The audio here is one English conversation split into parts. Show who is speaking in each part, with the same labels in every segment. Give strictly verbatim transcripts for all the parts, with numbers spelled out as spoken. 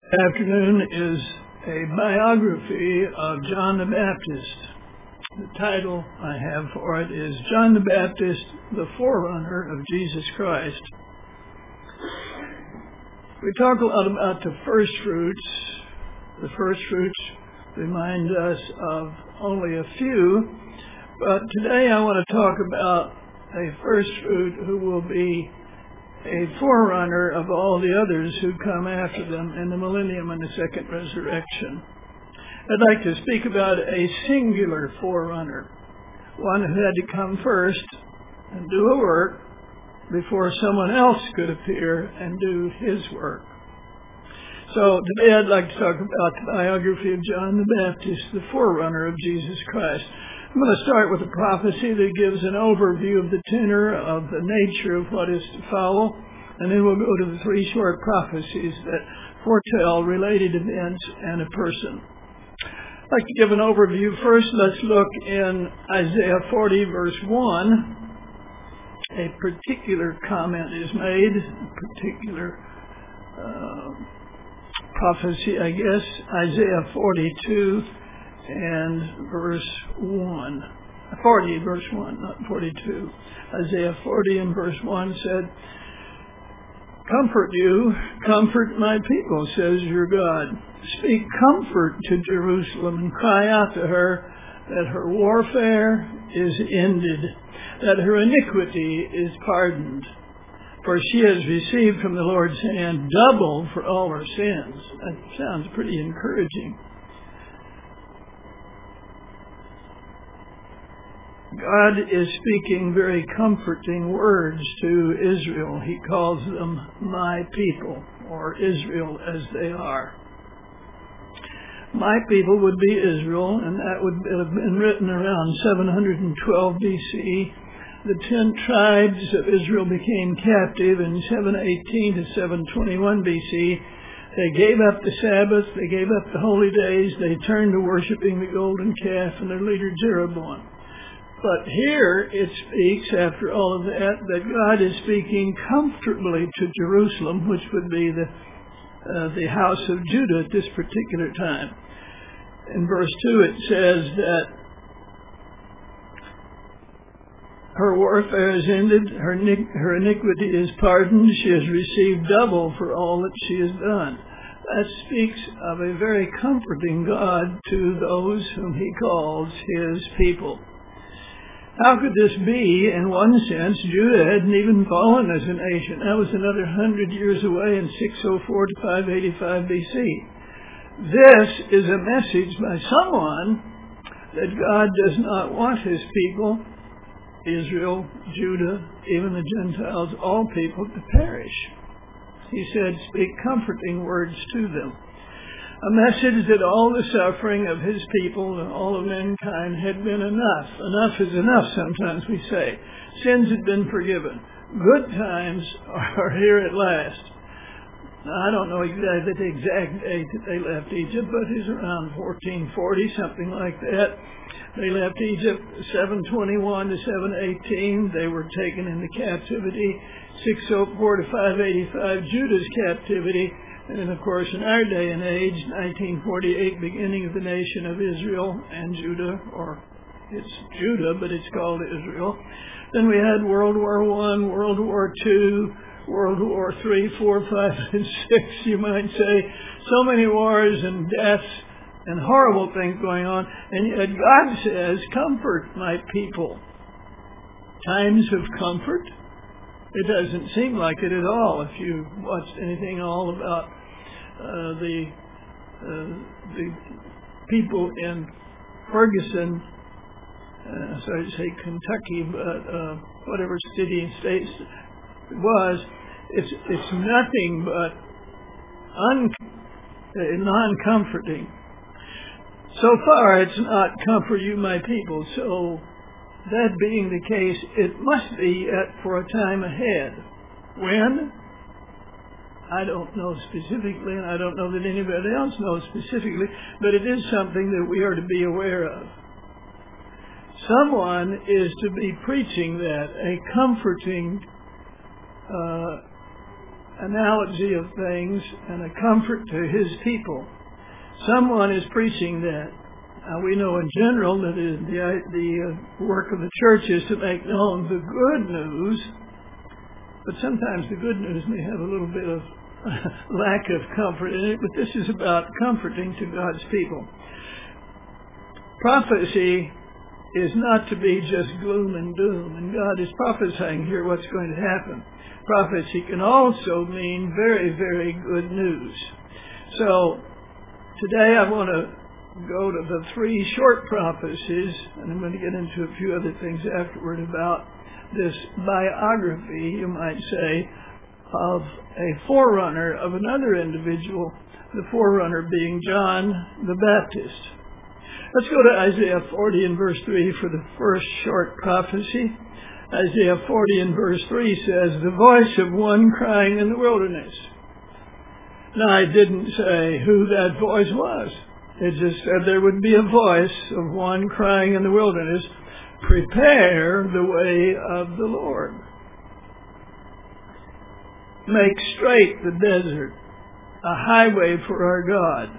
Speaker 1: Afternoon is a biography of John the Baptist. The title I have for it is John the Baptist, the Forerunner of Jesus Christ. We talk a lot about the first fruits. The first fruits remind us of only a few, but today I want to talk about a first fruit who will be a forerunner of all the others who come after them in the millennium and the second resurrection. I'd like to speak about a singular forerunner, one who had to come first and do a work before someone else could appear and do his work. So today I'd like to talk about the biography of John the Baptist, the forerunner of Jesus Christ. I'm going to start with a prophecy that gives an overview of the tenor of the nature of what is to follow, and then we'll go to the three short prophecies that foretell related events and a person. I'd like to give an overview. First, let's look in Isaiah forty, verse one. A particular comment is made, a particular uh, prophecy, I guess, Isaiah forty-two and verse one. forty, verse one, not forty-two. Isaiah forty and verse one said, "Comfort you, comfort my people, says your God. Speak comfort to Jerusalem and cry out to her that her warfare is ended, that her iniquity is pardoned. For she has received from the Lord's hand double for all her sins." That sounds pretty encouraging. God is speaking very comforting words to Israel. He calls them my people, or Israel as they are. My people would be Israel, and that would have been written around seven hundred twelve B C. The ten tribes of Israel became captive in seven eighteen to seven twenty-one B C. They gave up the Sabbath, they gave up the holy days, they turned to worshiping the golden calf and their leader Jeroboam. But here it speaks, after all of that, that God is speaking comfortably to Jerusalem, which would be the uh, the house of Judah at this particular time. In verse two it says that her warfare is ended, her, her iniquity is pardoned, she has received double for all that she has done. That speaks of a very comforting God to those whom he calls his people. How could this be? In one sense, Judah hadn't even fallen as a nation. That was another hundred years away in six oh four to five eighty-five B C. This is a message by someone that God does not want his people, Israel, Judah, even the Gentiles, all people, to perish. He said, speak comforting words to them. A message that all the suffering of his people and all of mankind had been enough. Enough is enough, sometimes we say. Sins had been forgiven. Good times are here at last. Now, I don't know exactly the exact date that they left Egypt, but it's around fourteen forty, something like that. They left Egypt seven twenty-one to seven eighteen. They were taken into captivity. six oh four to five eighty-five, Judah's captivity. And of course, in our day and age, nineteen forty-eight, beginning of the nation of Israel and Judah, or it's Judah, but it's called Israel. Then we had World War One, World War Two, World War Three, Four, Five, and Six, you might say. So many wars and deaths and horrible things going on. And yet God says, comfort my people. Times of comfort? It doesn't seem like it at all if you watched anything all about uh, the uh, the people in Ferguson, uh, sorry to say Kentucky, but uh, whatever city and state it was, it's it's nothing but un, uh, non-comforting. So far, it's not comfort you, my people. So that being the case, it must be yet for a time ahead. When? I don't know specifically, and I don't know that anybody else knows specifically, but it is something that we are to be aware of. Someone is to be preaching that, a comforting uh, analogy of things and a comfort to his people. Someone is preaching that. Now, we know in general that the, the uh, work of the church is to make known the good news, but sometimes the good news may have a little bit of lack of comfort in it, but this is about comforting to God's people. Prophecy is not to be just gloom and doom, and God is prophesying here what's going to happen. Prophecy can also mean very, very good news. So today I want to go to the three short prophecies, and I'm going to get into a few other things afterward about this biography, you might say, of a forerunner of another individual, the forerunner being John the Baptist. Let's go to Isaiah forty and verse three for the first short prophecy. Isaiah forty and verse three says, "The voice of one crying in the wilderness." Now, I didn't say who that voice was. It just said there would be a voice of one crying in the wilderness, "Prepare the way of the Lord. Make straight the desert, a highway for our God."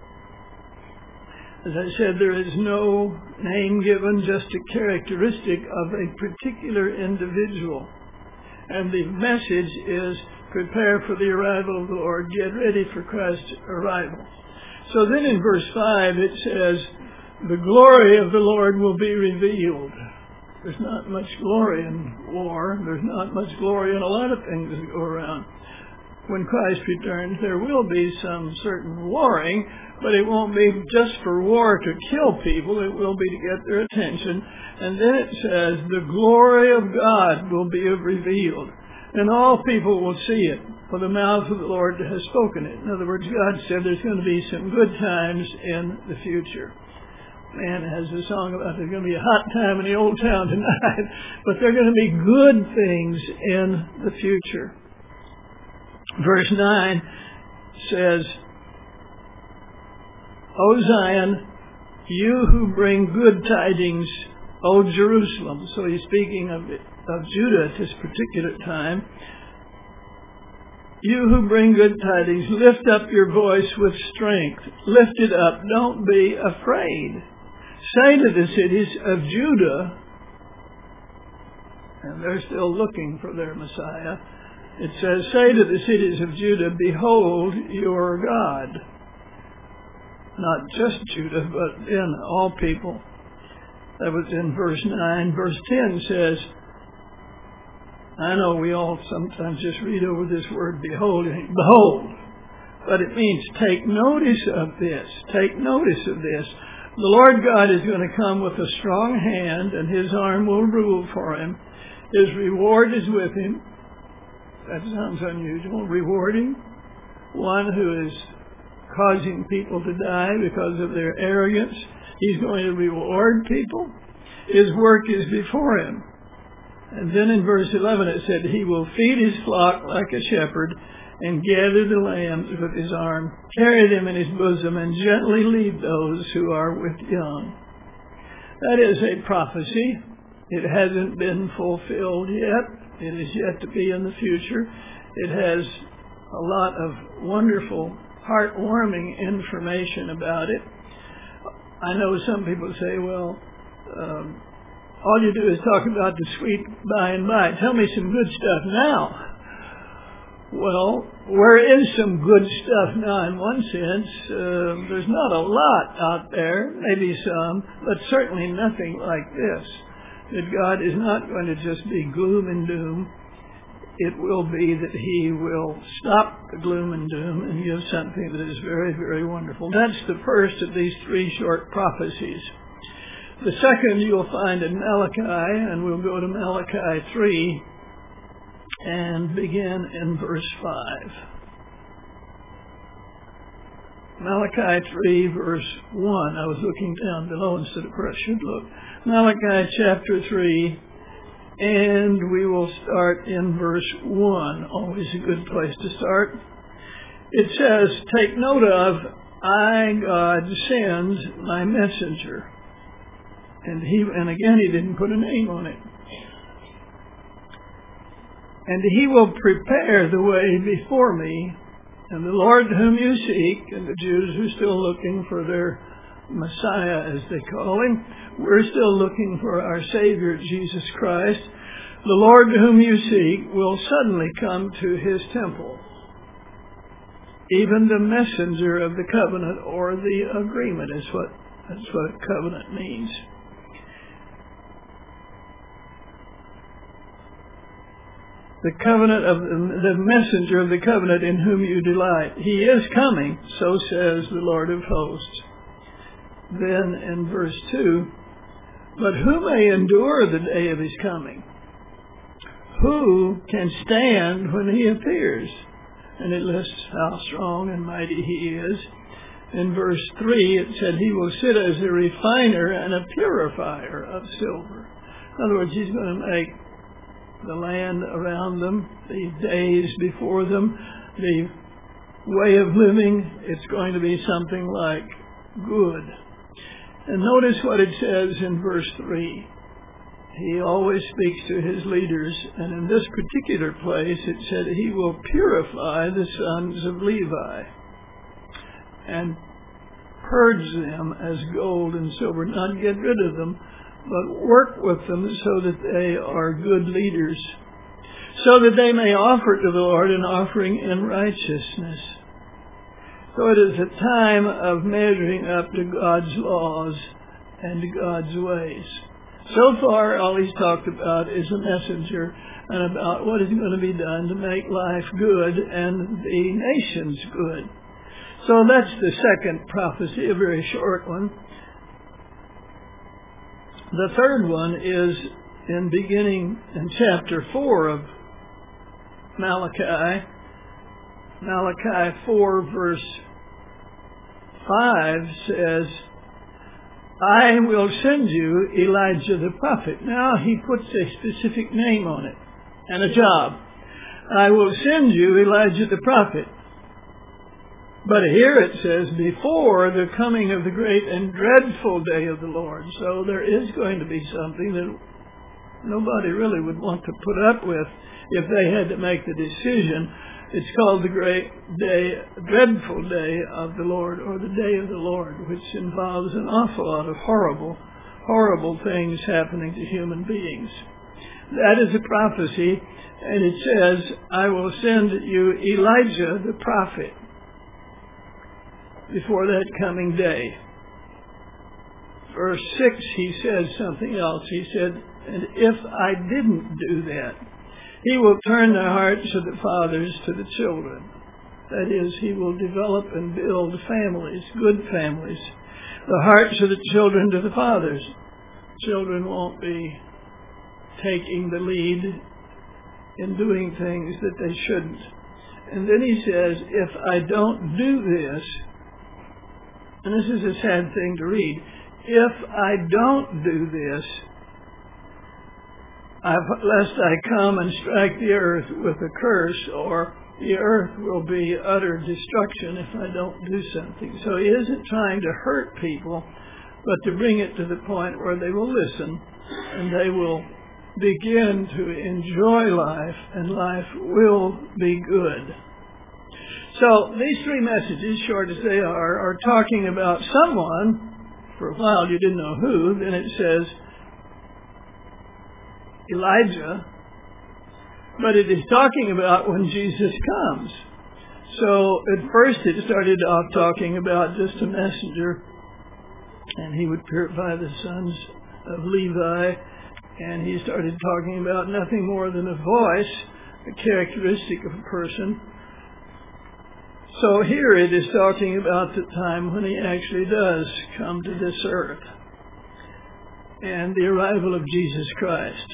Speaker 1: As I said, there is no name given, just a characteristic of a particular individual. And the message is, prepare for the arrival of the Lord, get ready for Christ's arrival. So then in verse five it says, the glory of the Lord will be revealed. There's not much glory in war. There's not much glory in a lot of things that go around. When Christ returns, there will be some certain warring, but it won't be just for war to kill people. It will be to get their attention. And then it says, the glory of God will be revealed, and all people will see it, for the mouth of the Lord has spoken it. In other words, God said there's going to be some good times in the future. Man has a song about there's going to be a hot time in the old town tonight, but there are going to be good things in the future. Verse nine says, O Zion, you who bring good tidings, O Jerusalem. So he's speaking of, of Judah at this particular time. You who bring good tidings, lift up your voice with strength. Lift it up. Don't be afraid. Say to the cities of Judah, and they're still looking for their Messiah. It says, say to the cities of Judah, behold your God. Not just Judah, but in all people. That was in verse nine. Verse ten says, I know we all sometimes just read over this word, behold, and think, behold. But it means take notice of this. Take notice of this. The Lord God is going to come with a strong hand, and his arm will rule for him. His reward is with him. That sounds unusual. Rewarding one who is causing people to die because of their arrogance. He's going to reward people. His work is before him. And then in verse eleven it said, he will feed his flock like a shepherd and gather the lambs with his arm, carry them in his bosom, and gently lead those who are with young. That is a prophecy. It hasn't been fulfilled yet. It is yet to be in the future. It has a lot of wonderful, heartwarming information about it. I know some people say, well, um, all you do is talk about the sweet by and by. Tell me some good stuff now. Well, where is some good stuff now? In one sense, uh, there's not a lot out there, maybe some, but certainly nothing like this. That God is not going to just be gloom and doom. It will be that he will stop the gloom and doom and give something that is very, very wonderful. That's the first of these three short prophecies. The second you'll find in Malachi, and we'll go to Malachi three and begin in verse five. Malachi three, verse one. I was looking down below instead of where I should look. Malachi chapter three, and we will start in verse one. Always a good place to start. It says, take note of, I, God, send my messenger. And he, and again, he didn't put a name on it. and he will prepare the way before me. And the Lord whom you seek," and the Jews who are still looking for their Messiah, as they call him, we're still looking for our Savior, Jesus Christ. "The Lord whom you seek will suddenly come to his temple. Even the messenger of the covenant," or the agreement is what that's what a covenant means. "The covenant of the messenger of the covenant in whom you delight. He is coming, so says the Lord of hosts." Then in verse two, "But who may endure the day of his coming? Who can stand when he appears?" And it lists how strong and mighty he is. In verse three, it said he will sit as a refiner and a purifier of silver. In other words, he's going to make the land around them, the days before them, the way of living, it's going to be something like good. And notice what it says in verse three. He always speaks to his leaders, and in this particular place it said he will purify the sons of Levi and purge them as gold and silver, not get rid of them, but work with them so that they are good leaders, so that they may offer to the Lord an offering in righteousness. So it is a time of measuring up to God's laws and to God's ways. So far, all he's talked about is a messenger and about what is going to be done to make life good and the nations good. So that's the second prophecy, a very short one. The third one is in beginning in chapter four of Malachi. Malachi four verse five says, "I will send you Elijah the prophet." Now he puts a specific name on it and a job. "I will send you Elijah the prophet." But here it says, "before the coming of the great and dreadful day of the Lord." So there is going to be something that nobody really would want to put up with if they had to make the decision. It's called the great day, dreadful day of the Lord, or the day of the Lord, which involves an awful lot of horrible, horrible things happening to human beings. That is a prophecy, and it says, "I will send you Elijah the prophet before that coming day." Verse six, he says something else. He said, "And if I didn't do that, he will turn the hearts of the fathers to the children." That is, he will develop and build families, good families. The hearts of the children to the fathers. Children won't be taking the lead in doing things that they shouldn't. And then he says, "If I don't do this," and this is a sad thing to read, "if I don't do this, I've, lest I come and strike the earth with a curse," or the earth will be utter destruction if I don't do something. So he isn't trying to hurt people, but to bring it to the point where they will listen and they will begin to enjoy life, and life will be good. So these three messages, short as they are, are talking about someone. For a while you didn't know who. Then it says Elijah, but it is talking about when Jesus comes. So at first it started off talking about just a messenger, and he would purify the sons of Levi, and he started talking about nothing more than a voice, a characteristic of a person. So here it is talking about the time when he actually does come to this earth and the arrival of Jesus Christ.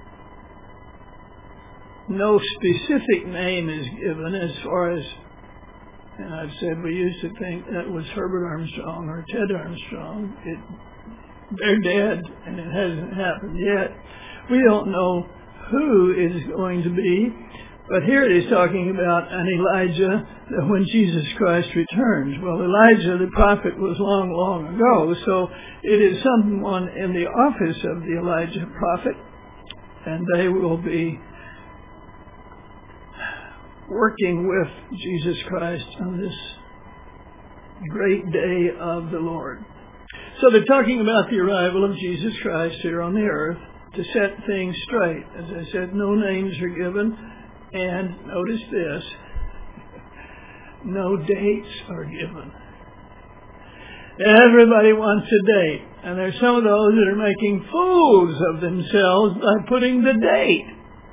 Speaker 1: No specific name is given as far as, and I've said we used to think that was Herbert Armstrong or Ted Armstrong. It, they're dead and it hasn't happened yet. We don't know who is going to be, but here it is talking about an Elijah when Jesus Christ returns. Well, Elijah the prophet was long, long ago, so it is someone in the office of the Elijah prophet, and they will be working with Jesus Christ on this great day of the Lord. So they're talking about the arrival of Jesus Christ here on the earth to set things straight. As I said, no names are given, and notice this, no dates are given. Everybody wants a date, and there's some of those that are making fools of themselves by putting the date.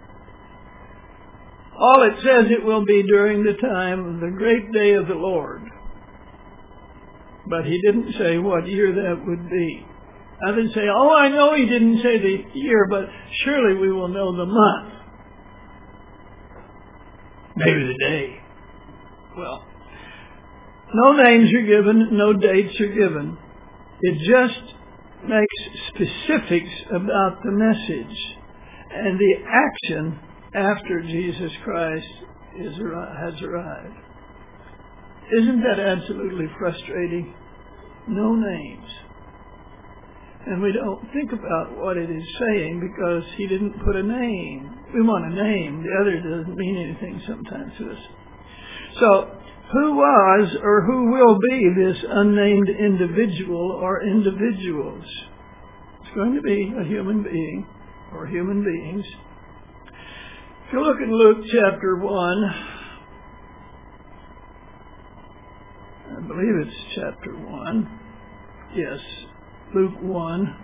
Speaker 1: All it says it will be during the time of the great day of the Lord. But he didn't say what year that would be. Others say, oh, I know he didn't say the year, but surely we will know the month. Maybe the day. Well, no names are given, no dates are given. It just makes specifics about the message and the action after Jesus Christ is, has arrived. Isn't that absolutely frustrating? No names. And we don't think about what it is saying because he didn't put a name. We want a name. The other doesn't mean anything sometimes to us. So, who was or who will be this unnamed individual or individuals? It's going to be a human being or human beings. If you look in Luke chapter one, I believe it's chapter one. Yes, Luke one.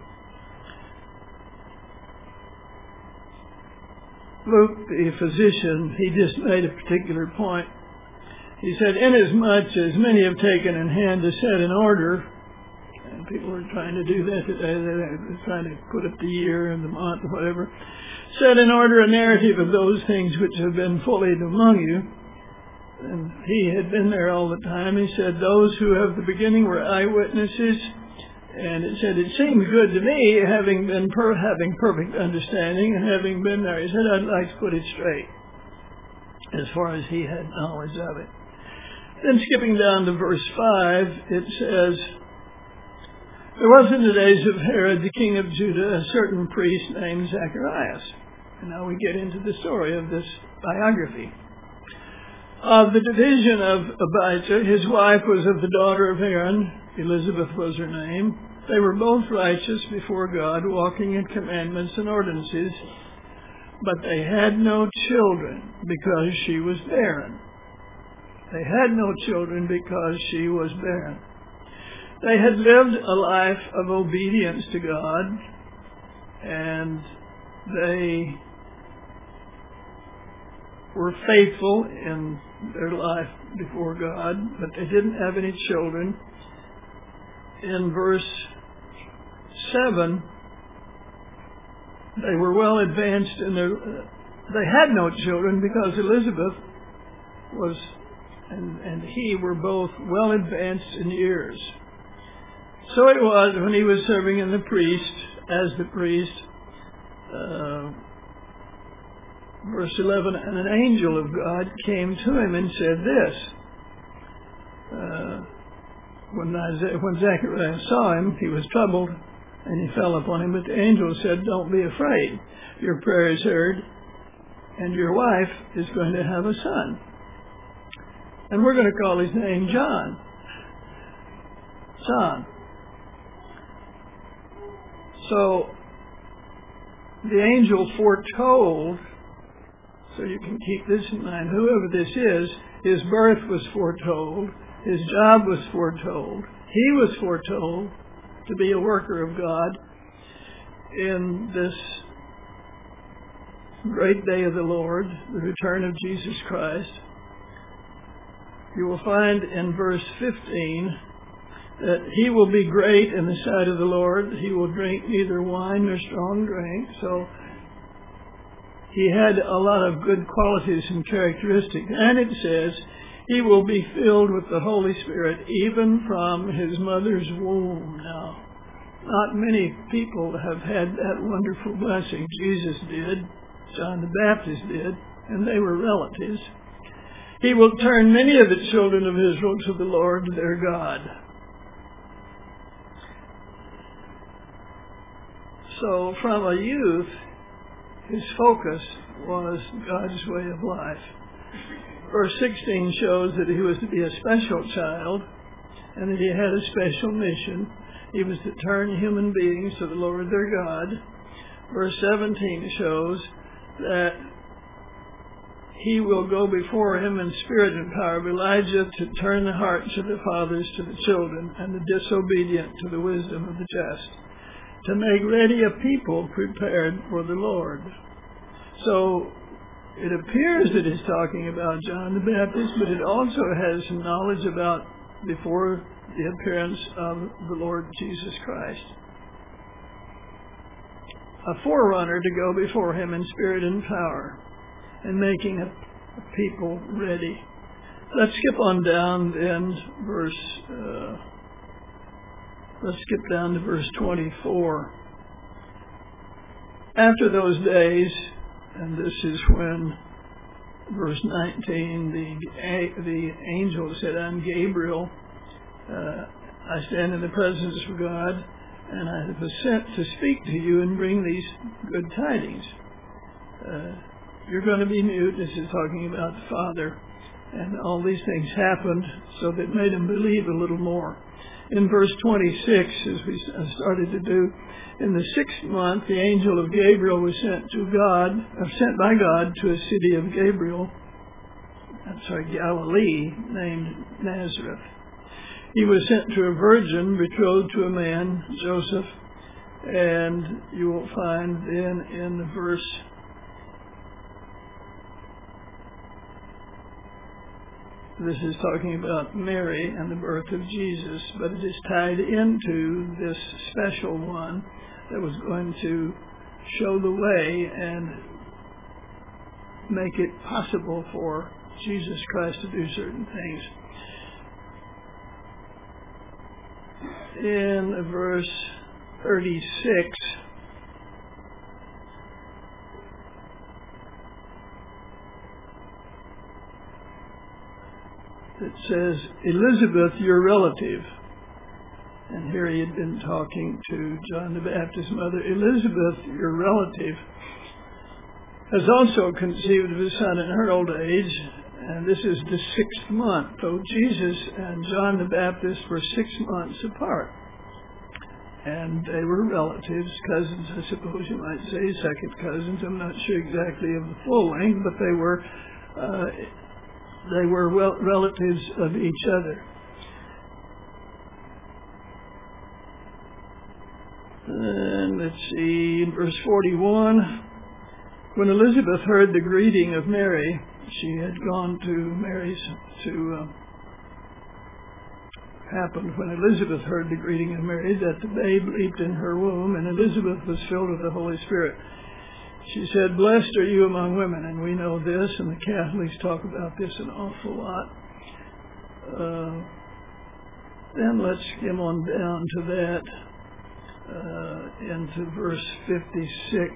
Speaker 1: Luke, the physician, he just made a particular point. He said, inasmuch as many have taken in hand to set in order, and people are trying to do that today, they're trying to put up the year and the month or whatever, set in order a narrative of those things which have been fully among you. And he had been there all the time. He said, those who have the beginning were eyewitnesses. And it said, it seemed good to me, having been per, having perfect understanding and having been there. He said, I'd like to put it straight as far as he had knowledge of it. Then skipping down to verse five, it says, there was in the days of Herod, the king of Judah, a certain priest named Zacharias. And now we get into the story of this biography. Of the division of Abijah, his wife was of the daughter of Aaron. Elizabeth was her name. They were both righteous before God, walking in commandments and ordinances. But they had no children because she was barren. They had no children because she was barren. They had lived a life of obedience to God, and they were faithful in their life before God, but they didn't have any children. In verse seven, they were well advanced in their, they had no children because Elizabeth was, and, and he were both well advanced in years. So it was when he was serving in the priest, as the priest, uh, verse eleven, and an angel of God came to him and said this. Uh, when, Isaiah, when Zacharias saw him, he was troubled, and he fell upon him. But the angel said, don't be afraid. Your prayer is heard, and your wife is going to have a son. And we're going to call his name John. Son. So, the angel foretold, so you can keep this in mind, whoever this is, his birth was foretold, his job was foretold, he was foretold to be a worker of God in this great day of the Lord, the return of Jesus Christ. You will find in verse fifteen that he will be great in the sight of the Lord. He will drink neither wine nor strong drink. So he had a lot of good qualities and characteristics. And it says he will be filled with the Holy Spirit even from his mother's womb. Now, not many people have had that wonderful blessing. Jesus did, John the Baptist did, and they were relatives. He will turn many of the children of Israel to the Lord their God. So from a youth, his focus was God's way of life. verse sixteen shows that he was to be a special child and that he had a special mission. He was to turn human beings to the Lord their God. Verse seventeen shows that he will go before him in spirit and power of Elijah to turn the hearts of the fathers to the children and the disobedient to the wisdom of the just, to make ready a people prepared for the Lord. So it appears that it's talking about John the Baptist, but it also has some knowledge about before the appearance of the Lord Jesus Christ. A forerunner to go before him in spirit and power, and making a people ready. Let's skip on down then, verse, uh, let's skip down to verse twenty-four. After those days, and this is when, verse nineteen, the, the angel said, I'm Gabriel, uh, I stand in the presence of God, and I was sent to speak to you and bring these good tidings. Uh, You're going to be mute. This is talking about the Father. And all these things happened, so that made him believe a little more. In verse twenty-six, as we started to do, in the sixth month, the angel of Gabriel was sent to God, or sent by God to a city of Gabriel, I'm sorry, Galilee, named Nazareth. He was sent to a virgin betrothed to a man, Joseph, and you will find then in the verse this is talking about Mary and the birth of Jesus, but it is tied into this special one that was going to show the way and make it possible for Jesus Christ to do certain things. In verse thirty-six, it says, Elizabeth, your relative. And here he had been talking to John the Baptist's mother. Elizabeth, your relative, has also conceived of a son in her old age, and this is the sixth month, though Jesus and John the Baptist were six months apart. And they were relatives, cousins, I suppose you might say, second cousins. I'm not sure exactly of the full length, but they were uh, they were well, relatives of each other. And let's see, in verse forty-one, when Elizabeth heard the greeting of Mary, she had gone to Mary's to uh, happened when Elizabeth heard the greeting of Mary that the babe leaped in her womb, and Elizabeth was filled with the Holy Spirit. She said, blessed are you among women, and we know this, and the Catholics talk about this an awful lot. Uh, then let's skim on down to that, uh, into verse fifty-six.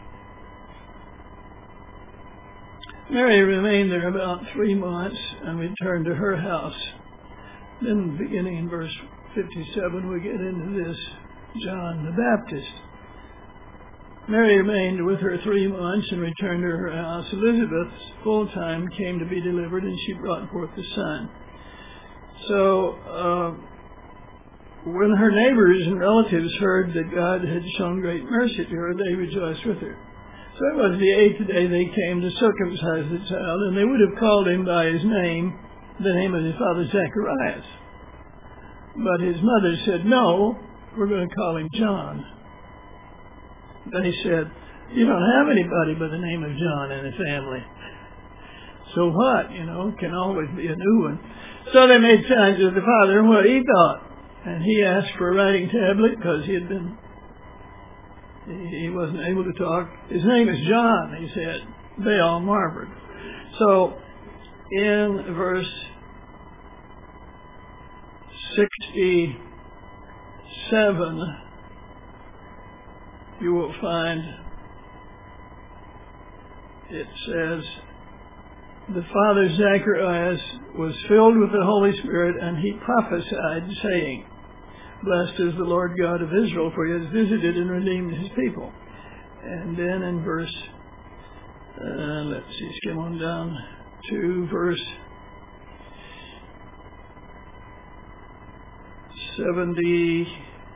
Speaker 1: Mary remained there about three months and returned to her house. Then beginning in verse fifty-seven, we get into this John the Baptist. Mary remained with her three months and returned to her house. Elizabeth's full time came to be delivered, and she brought forth a son. So uh, when her neighbors and relatives heard that God had shown great mercy to her, they rejoiced with her. So it was the eighth day they came to circumcise the child, and they would have called him by his name, the name of his father Zacharias. But his mother said, no, we're going to call him John. They said, you don't have anybody by the name of John in the family. So what, you know, can always be a new one. So they made signs to the father what he thought. And he asked for a writing tablet because he had been, he wasn't able to talk. His name is John, he said. They all marveled. So in verse sixty-seven, you will find it says, the father Zacharias was filled with the Holy Spirit, and he prophesied, saying, blessed is the Lord God of Israel, for he has visited and redeemed his people. And then in verse, uh, let's see, skim on down, to verse seventy-six.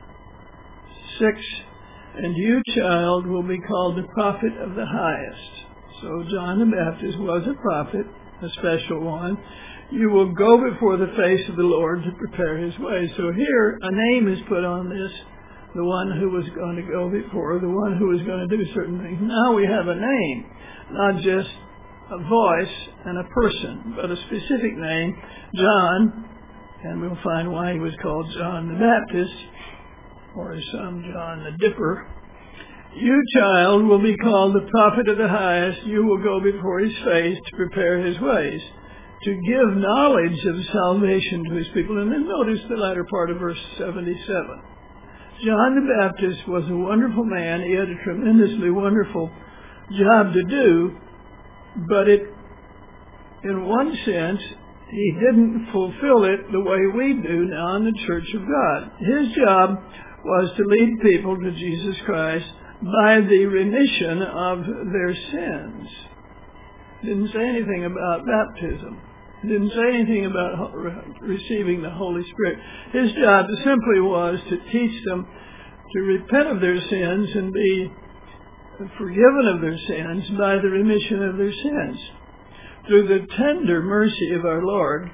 Speaker 1: And you, child, will be called the prophet of the highest. So John the Baptist was a prophet, a special one. You will go before the face of the Lord to prepare his way. So here, a name is put on this, the one who was going to go before, the one who was going to do certain things. Now we have a name, not just a voice and a person, but a specific name, John, and we'll find why he was called John the Baptist, or as some, John the Dipper. You, child, will be called the prophet of the highest. You will go before his face to prepare his ways, to give knowledge of salvation to his people. And then notice the latter part of verse seventy-seven. John the Baptist was a wonderful man. He had a tremendously wonderful job to do, but it, in one sense, he didn't fulfill it the way we do now in the Church of God. His job was to lead people to Jesus Christ by the remission of their sins. Didn't say anything about baptism. Didn't say anything about receiving the Holy Spirit. His job simply was to teach them to repent of their sins and be forgiven of their sins by the remission of their sins, through the tender mercy of our Lord,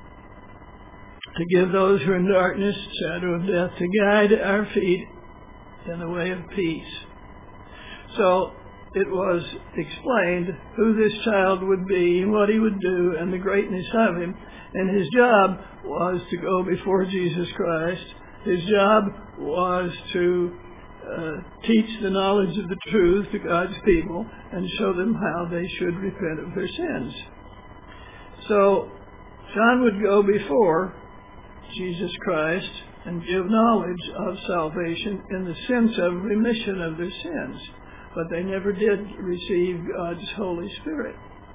Speaker 1: to give those who are in darkness, shadow of death, to guide our feet in the way of peace. So it was explained who this child would be, what he would do, and the greatness of him. And his job was to go before Jesus Christ. His job was to uh, teach the knowledge of the truth to God's people and show them how they should repent of their sins. So John would go before Jesus Christ and give knowledge of salvation in the sense of remission of their sins. But they never did receive God's Holy Spirit.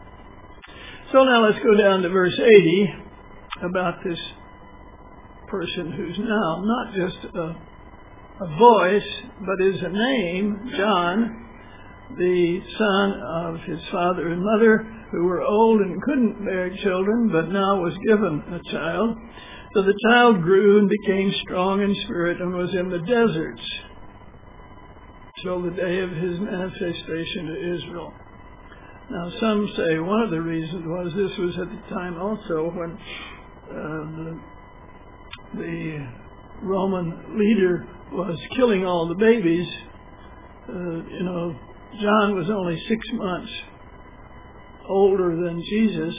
Speaker 1: So now let's go down to verse eighty about this person who's now not just a, a voice, but is a name, John, the son of his father and mother, who were old and couldn't bear children, but now was given a child. So the child grew and became strong in spirit and was in the deserts till the day of his manifestation to Israel. Now some say one of the reasons was this was at the time also when uh, the, the Roman leader was killing all the babies. Uh, you know, John was only six months older than Jesus,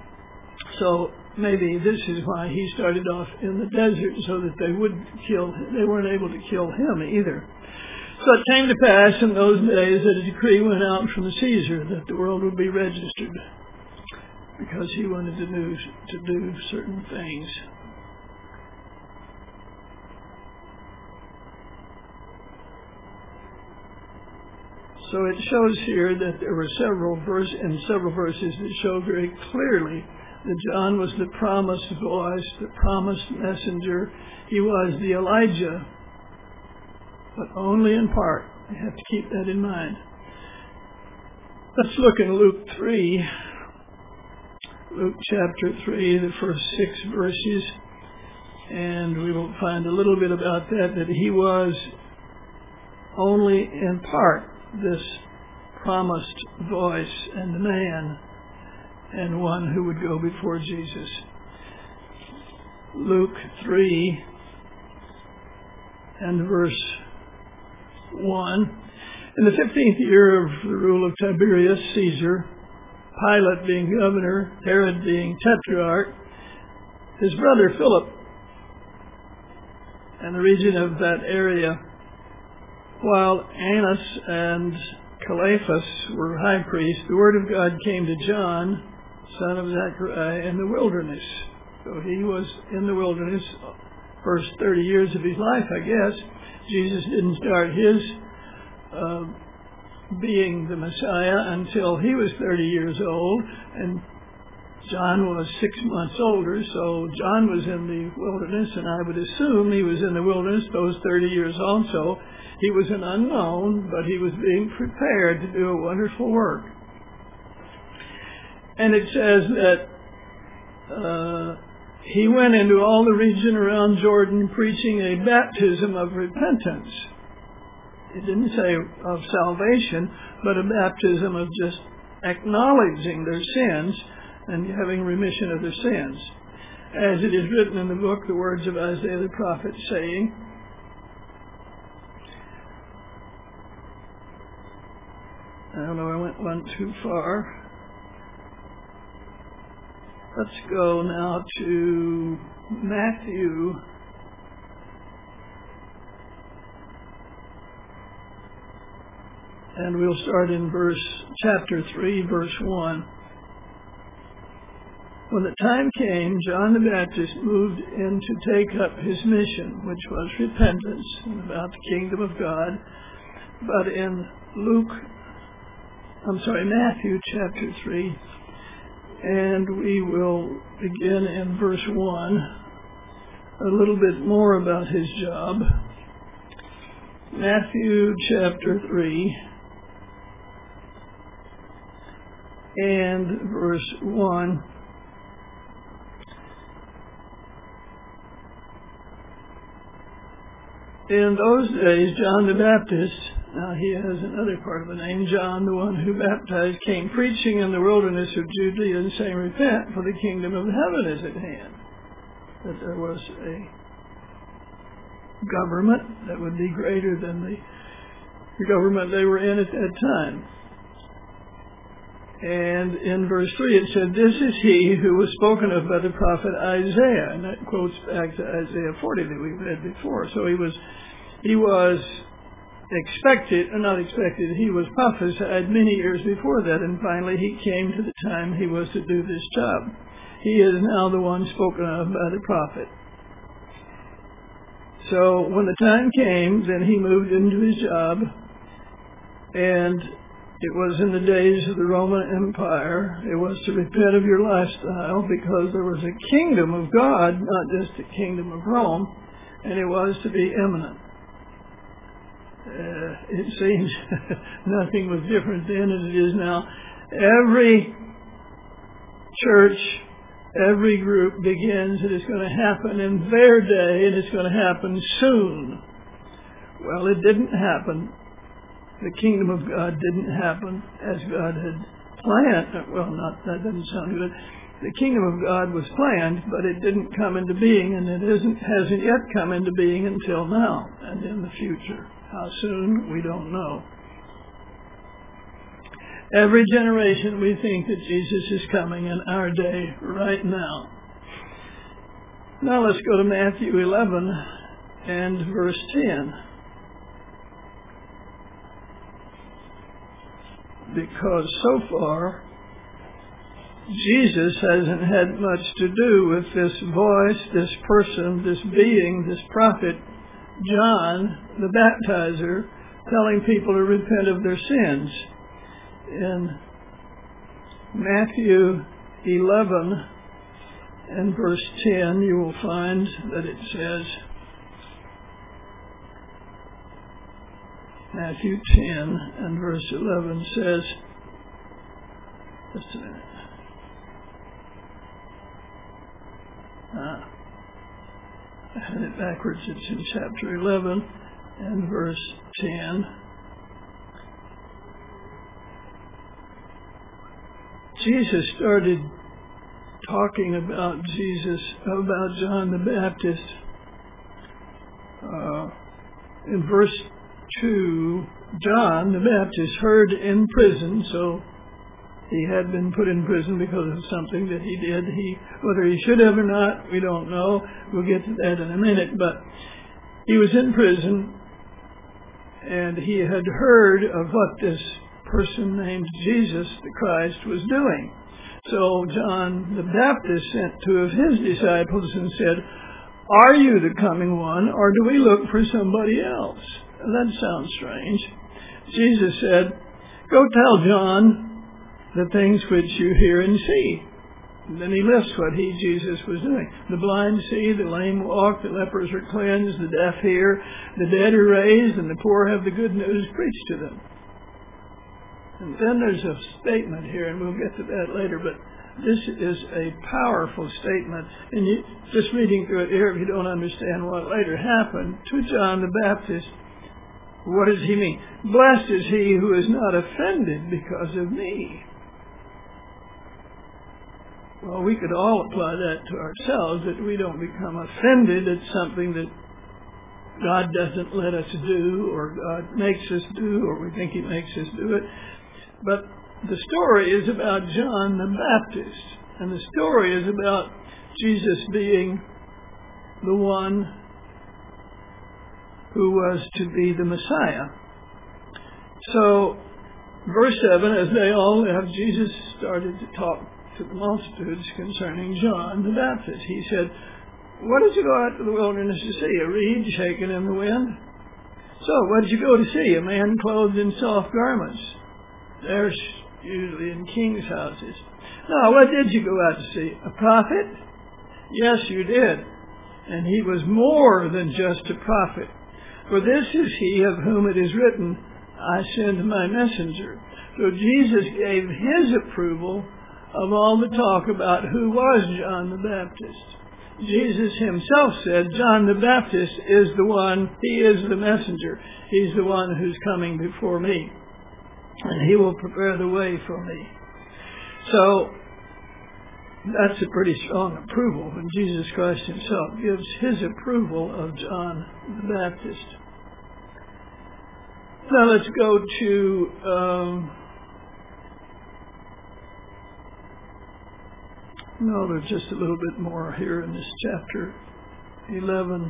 Speaker 1: so maybe this is why he started off in the desert, so that they wouldn't kill him. They weren't able to kill him either. So it came to pass in those days that a decree went out from Caesar that the world would be registered, because he wanted to do, to do certain things. So it shows here that there were several verses, in several verses that show very clearly that John was the promised voice, the promised messenger. He was the Elijah, but only in part. You have to keep that in mind. Let's look in Luke three, Luke chapter three, the first six verses, and we will find a little bit about that, that he was only in part this promised voice and man, and one who would go before Jesus. Luke three and verse one. In the fifteenth year of the rule of Tiberius Caesar, Pilate being governor, Herod being tetrarch, his brother Philip and the region of that area, while Annas and Caiaphas were high priests, the word of God came to John, son of Zechariah, in the wilderness. So he was in the wilderness first thirty years of his life, I guess. Jesus didn't start his uh, being the Messiah until he was thirty years old, and John was six months older, so John was in the wilderness, and I would assume he was in the wilderness those thirty years also. He was an unknown, but he was being prepared to do a wonderful work. And it says that uh, he went into all the region around Jordan preaching a baptism of repentance. It didn't say of salvation, but a baptism of just acknowledging their sins and having remission of their sins. As it is written in the book, the words of Isaiah the prophet, saying, I don't know, I went one too far. Let's go now to Matthew and we'll start in verse chapter three, verse one. When the time came, John the Baptist moved in to take up his mission, which was repentance and about the kingdom of God. But in Luke, I'm sorry, Matthew chapter three, and we will begin in verse one, a little bit more about his job. Matthew chapter three and verse one. In those days, John the Baptist, now he has another part of the name, John, the one who baptized, came preaching in the wilderness of Judea and saying, repent, for the kingdom of heaven is at hand. That there was a government that would be greater than the, the government they were in at that time. And in verse three it said, this is he who was spoken of by the prophet Isaiah. And that quotes back to Isaiah forty that we've read before. So he was, he was expected, or not expected, he was prophesied many years before that. And finally he came to the time he was to do this job. He is now the one spoken of by the prophet. So when the time came, then he moved into his job, and it was in the days of the Roman Empire. It was to repent of your lifestyle because there was a kingdom of God, not just a kingdom of Rome, and it was to be imminent. Uh, it seems nothing was different then as it is now. Every church, every group begins that it's going to happen in their day, and it's going to happen soon. Well, it didn't happen. The kingdom of God didn't happen as God had planned. Well, not that doesn't sound good. The kingdom of God was planned, but it didn't come into being, and it isn't hasn't yet come into being until now and in the future. How soon, we don't know. Every generation we think that Jesus is coming in our day right now. Now let's go to Matthew eleven and verse ten. Because so far, Jesus hasn't had much to do with this voice, this person, this being, this prophet, John the Baptizer, telling people to repent of their sins. In Matthew eleven and verse ten, you will find that it says, Matthew ten and verse eleven says, just a minute. Ah, I had it backwards. It's in chapter eleven and verse ten. Jesus started talking about Jesus, about John the Baptist. Uh, in verse two, John the Baptist heard in prison, so he had been put in prison because of something that he did. He, whether he should have or not, we don't know. We'll get to that in a minute. But he was in prison, and he had heard of what this person named Jesus the Christ was doing. So John the Baptist sent two of his disciples and said, are you the coming one, or do we look for somebody else? That sounds strange. Jesus said, go tell John the things which you hear and see. And then he lists what he, Jesus, was doing. The blind see, the lame walk, the lepers are cleansed, the deaf hear, the dead are raised, and the poor have the good news preached to them. And then there's a statement here, and we'll get to that later, but this is a powerful statement. And you, just reading through it here, if you don't understand what later happened to John the Baptist, what does he mean? Blessed is he who is not offended because of me. Well, we could all apply that to ourselves, that we don't become offended at something that God doesn't let us do, or God makes us do, or we think he makes us do it. But the story is about John the Baptist, and the story is about Jesus being the one who was to be the Messiah. So, verse seven, as they all left, Jesus started to talk to the multitudes concerning John the Baptist. He said, what did you go out to the wilderness to see? A reed shaken in the wind? So, what did you go to see? A man clothed in soft garments. There's usually in king's houses. No, what did you go out to see? A prophet? Yes, you did. And he was more than just a prophet. For this is he of whom it is written, I send my messenger. So Jesus gave his approval of all the talk about who was John the Baptist. Jesus himself said, John the Baptist is the one, he is the messenger. He's the one who's coming before me. And he will prepare the way for me. So, that's a pretty strong approval when Jesus Christ himself gives his approval of John the Baptist. Now let's go to um, no, there's just a little bit more here in this chapter eleven.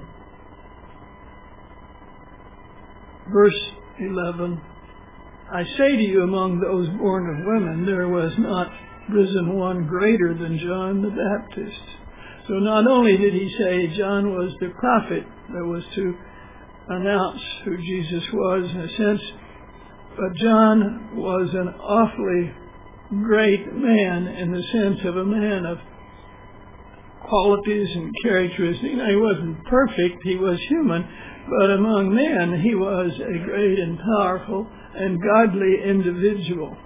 Speaker 1: Verse eleven. I say to you, among those born of women, there was not risen one greater than John the Baptist. So not only did he say John was the prophet that was to announce who Jesus was in a sense, but John was an awfully great man in the sense of a man of qualities and characteristics. Now, he wasn't perfect, he was human, but among men he was a great and powerful and godly individual.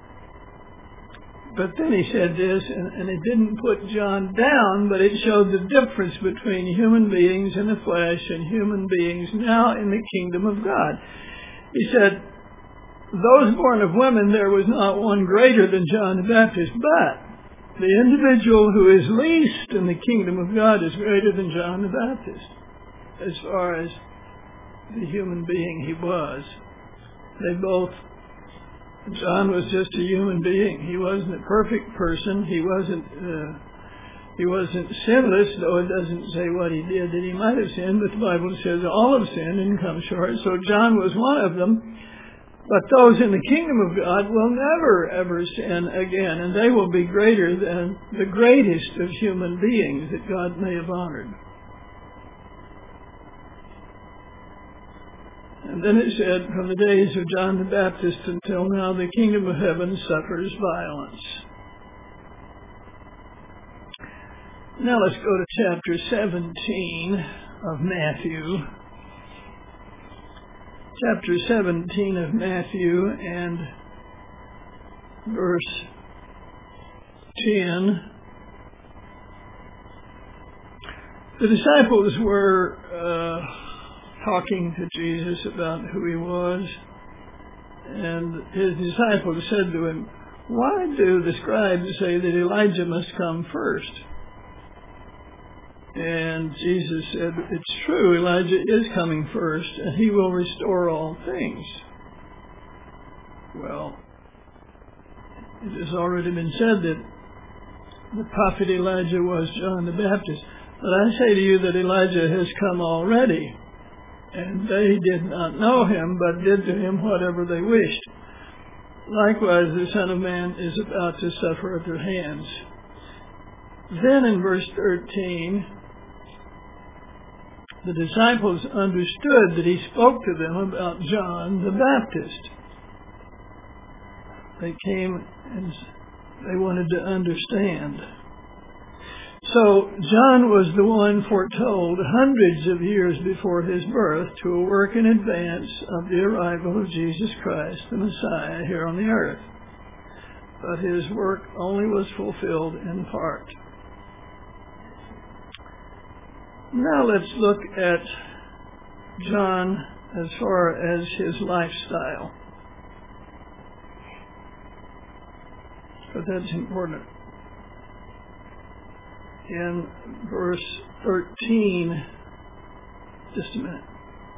Speaker 1: But then he said this, and, and it didn't put John down, but it showed the difference between human beings in the flesh and human beings now in the kingdom of God. He said, those born of women, there was not one greater than John the Baptist, but the individual who is least in the kingdom of God is greater than John the Baptist, as far as the human being he was. They both, John was just a human being. He wasn't a perfect person. He wasn't uh, he wasn't sinless, though it doesn't say what he did that he might have sinned, but the Bible says all have sinned and come short. So John was one of them. But those in the kingdom of God will never, ever sin again, and they will be greater than the greatest of human beings that God may have honored. And then it said, from the days of John the Baptist until now, the kingdom of heaven suffers violence. Now let's go to chapter seventeen of Matthew. Chapter seventeen of Matthew and verse ten. The disciples were uh, talking to Jesus about who he was, and his disciples said to him, why do the scribes say that Elijah must come first? And Jesus said, it's true, Elijah is coming first, and he will restore all things. Well, it has already been said that the prophet Elijah was John the Baptist. But I say to you that Elijah has come already, and they did not know him, but did to him whatever they wished. Likewise, the Son of Man is about to suffer at their hands. Then in verse thirteen, the disciples understood that he spoke to them about John the Baptist. They came and they wanted to understand. So John was the one foretold hundreds of years before his birth to work in advance of the arrival of Jesus Christ, the Messiah, here on the earth. But his work only was fulfilled in part. Now let's look at John as far as his lifestyle. But that's important. In verse thirteen, just a minute.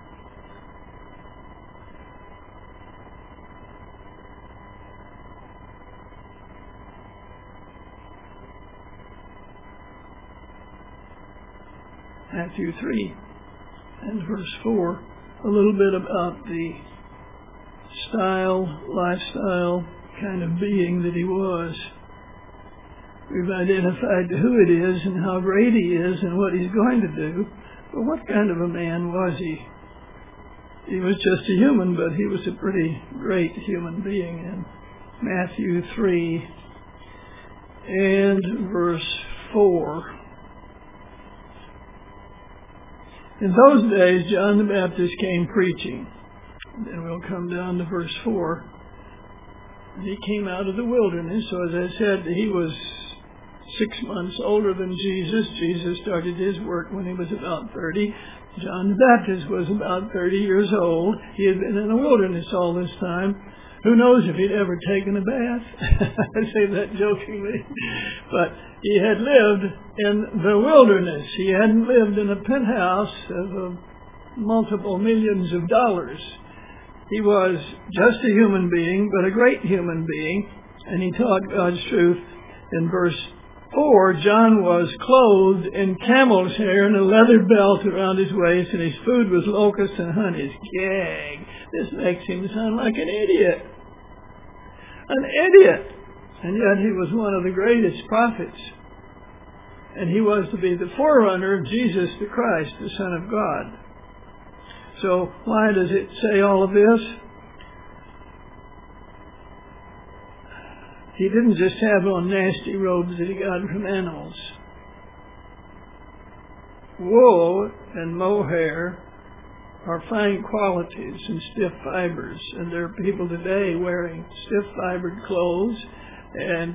Speaker 1: Matthew three and verse four, a little bit about the style, lifestyle, kind of being that he was. We've identified who it is and how great he is and what he's going to do. But what kind of a man was he? He was just a human, but he was a pretty great human being. In Matthew three and verse four. In those days, John the Baptist came preaching. Then we'll come down to verse four. He came out of the wilderness. So as I said, he was six months older than Jesus. Jesus started his work when he was about thirty. John the Baptist was about thirty years old. He had been in the wilderness all this time. Who knows if he'd ever taken a bath? I say that jokingly. But he had lived in the wilderness. He hadn't lived in a penthouse of uh, multiple millions of dollars. He was just a human being, but a great human being, and he taught God's truth. In verse four, John was clothed in camel's hair and a leather belt around his waist, and his food was locusts and honey. Gag. This makes him sound like an idiot. An idiot. And yet he was one of the greatest prophets. And he was to be the forerunner of Jesus the Christ, the Son of God. So why does it say all of this? He didn't just have on nasty robes that he got from animals. Wool and mohair are fine qualities and stiff fibers, and there are people today wearing stiff-fibered clothes, and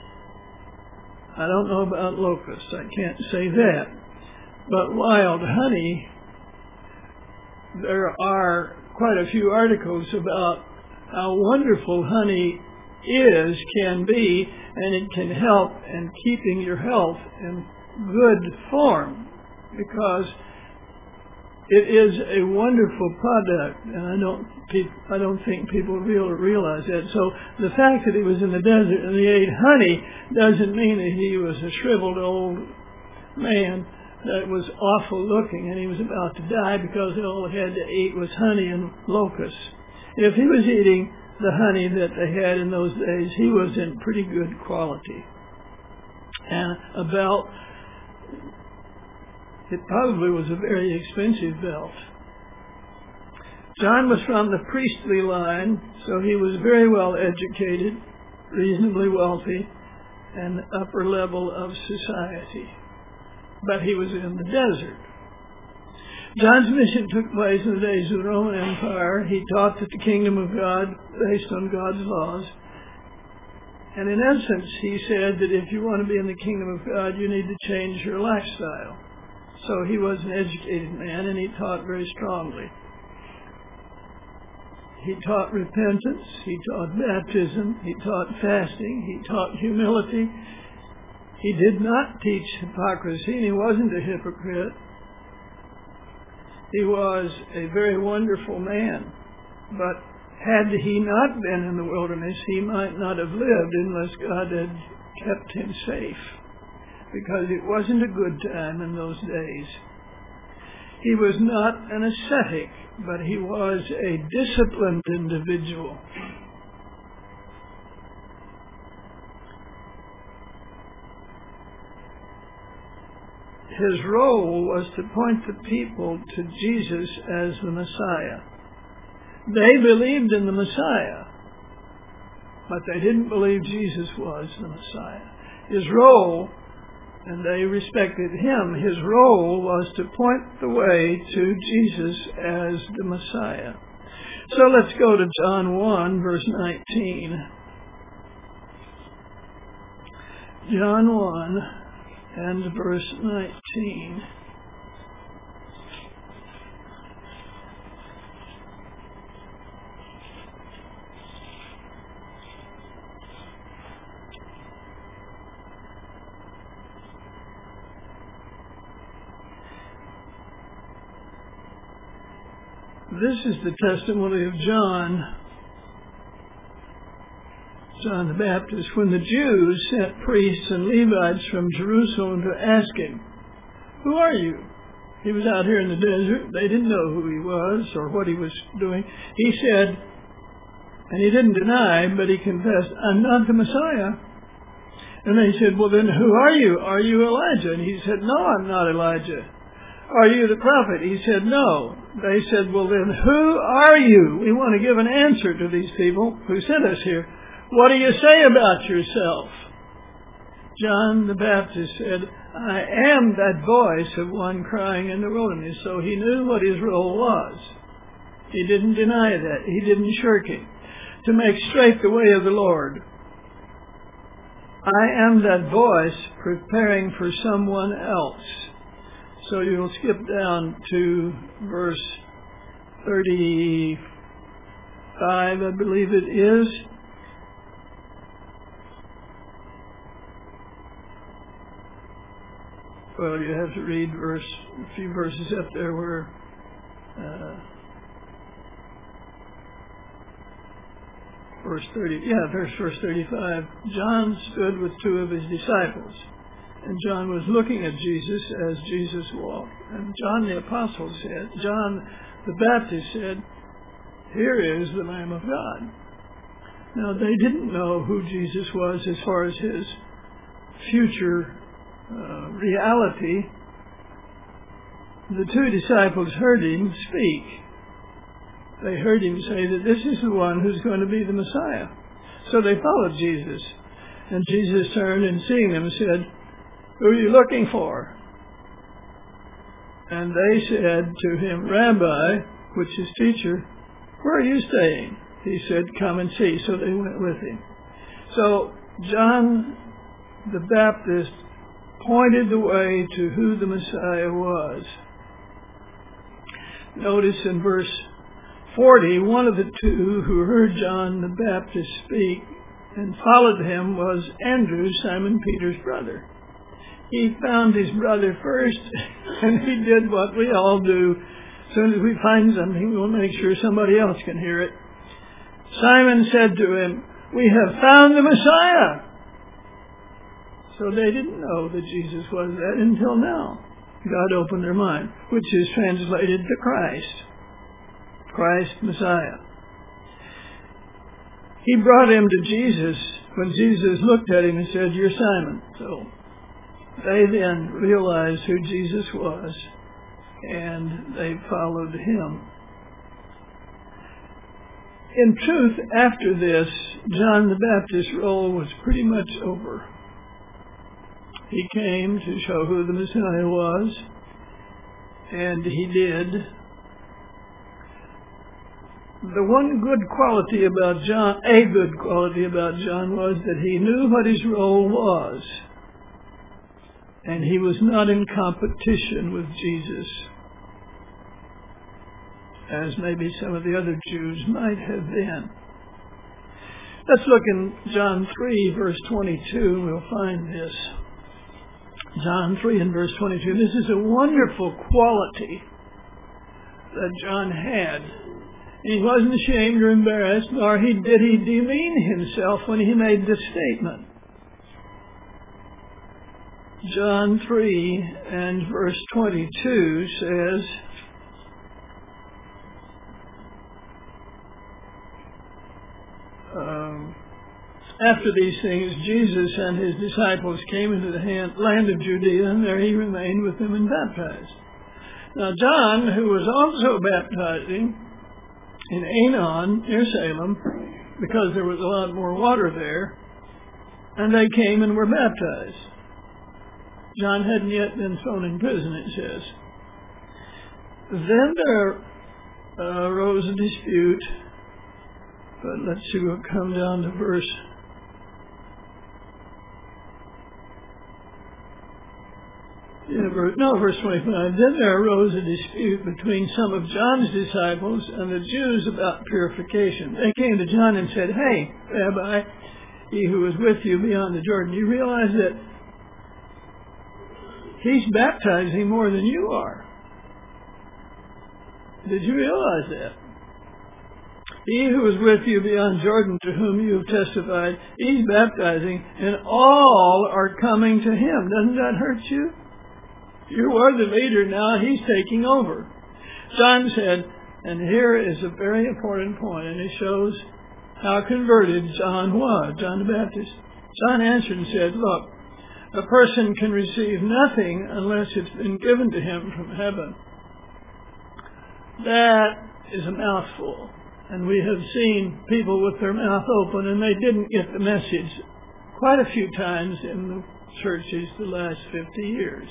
Speaker 1: I don't know about locusts, I can't say that, but wild honey, there are quite a few articles about how wonderful honey is, can be, and it can help in keeping your health in good form, because it is a wonderful product, and I don't, I don't think people really realize that. So the fact that he was in the desert and he ate honey doesn't mean that he was a shriveled old man that was awful looking and he was about to die because all he had to eat was honey and locusts. If he was eating the honey that they had in those days, he was in pretty good quality. And a belt, it probably was a very expensive belt. John was from the priestly line, so he was very well educated, reasonably wealthy, and upper level of society. But he was in the desert. John's mission took place in the days of the Roman Empire. He taught that the kingdom of God based on God's laws. And in essence, he said that if you want to be in the kingdom of God, you need to change your lifestyle. So he was an educated man, and he taught very strongly. He taught repentance, he taught baptism, he taught fasting, he taught humility. He did not teach hypocrisy, and he wasn't a hypocrite. He was a very wonderful man, but had he not been in the wilderness, he might not have lived unless God had kept him safe, because it wasn't a good time in those days. He was not an ascetic, but he was a disciplined individual. His role was to point the people to Jesus as the Messiah. They believed in the Messiah, but they didn't believe Jesus was the Messiah. His role and they respected him. His role was to point the way to Jesus as the Messiah. So let's go to John one, verse nineteen. John one and verse nineteen. This is the testimony of John, John the Baptist, when the Jews sent priests and Levites from Jerusalem to ask him, "Who are you?" He was out here in the desert. They didn't know who he was or what he was doing. He said, and he didn't deny, but he confessed, "I'm not the Messiah." And they said, "Well, then who are you? Are you Elijah?" And he said, "No, I'm not Elijah." "Are you the prophet?" He said, "No." They said, "Well, then who are you? We want to give an answer to these people who sent us here. What do you say about yourself?" John the Baptist said, "I am that voice of one crying in the wilderness." So he knew what his role was. He didn't deny that. He didn't shirk it. To make straight the way of the Lord. I am that voice preparing for someone else. So you'll skip down to verse thirty-five, I believe it is. Well, you have to read verse, a few verses up there where uh, verse thirty, yeah, verse verse thirty-five. John stood with two of his disciples. And John was looking at Jesus as Jesus walked. And John the Apostle said, John the Baptist said, "Here is the Lamb of God." Now, they didn't know who Jesus was as far as his future uh, reality. The two disciples heard him speak. They heard him say that this is the one who's going to be the Messiah. So they followed Jesus. And Jesus turned and seeing them said, "Who are you looking for?" And they said to him, "Rabbi," which is teacher, "where are you staying?" He said, "Come and see." So they went with him. So John the Baptist pointed the way to who the Messiah was. Notice in verse forty, one of the two who heard John the Baptist speak and followed him was Andrew, Simon Peter's brother. He found his brother first, and he did what we all do. As soon as we find something, we'll make sure somebody else can hear it. Simon said to him, "We have found the Messiah." So they didn't know that Jesus was that until now. God opened their mind, which is translated to Christ. Christ, Messiah. He brought him to Jesus when Jesus looked at him and said, "You're Simon." So they then realized who Jesus was, and they followed him. In truth, after this, John the Baptist's role was pretty much over. He came to show who the Messiah was, and he did. The one good quality about John, a good quality about John was that he knew what his role was. And he was not in competition with Jesus, as maybe some of the other Jews might have been. Let's look in John three, verse twenty-two, and we'll find this. John three and verse twenty-two. This is a wonderful quality that John had. He wasn't ashamed or embarrassed, nor he did he demean himself when he made this statement. John three and verse twenty-two says, um, after these things, Jesus and his disciples came into the land of Judea, and there he remained with them and baptized. Now John, who was also baptizing in Aenon, near Salem, because there was a lot more water there, and they came and were baptized. John hadn't yet been thrown in prison, it says. Then there uh, arose a dispute, but let's see, we'll come down to verse Yeah, verse, no, verse twenty-five. Then there arose a dispute between some of John's disciples and the Jews about purification. They came to John and said, "Hey, Rabbi, he who was with you beyond the Jordan, you realize that he's baptizing more than you are? Did you realize that? He who was with you beyond Jordan, to whom you have testified, he's baptizing, and all are coming to him. Doesn't that hurt you? You are the leader now. He's taking over." John said, and here is a very important point, and it shows how converted John was, John the Baptist. John answered and said, "Look, a person can receive nothing unless it's been given to him from heaven." That is a mouthful. And we have seen people with their mouth open and they didn't get the message quite a few times in the churches the last fifty years.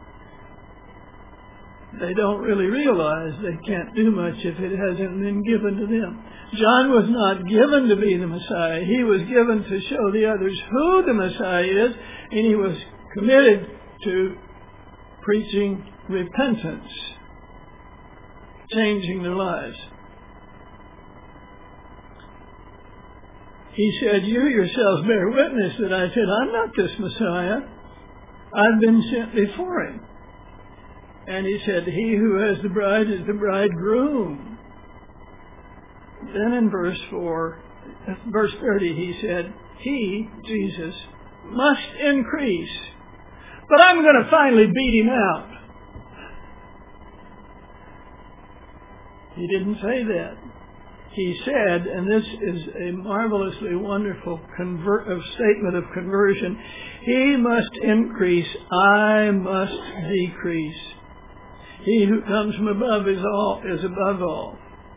Speaker 1: They don't really realize they can't do much if it hasn't been given to them. John was not given to be the Messiah. He was given to show the others who the Messiah is, and he was committed to preaching repentance, changing their lives. He said, "You yourselves bear witness that I said, I'm not this Messiah. I've been sent before him." And he said, "He who has the bride is the bridegroom." Then in verse four, verse thirty, he said, "He, Jesus, must increase, but I'm going to finally beat him out." He didn't say that. He said, and this is a marvelously wonderful convert, uh, statement of conversion, "He must increase, I must decrease. He who comes from above is all is above all.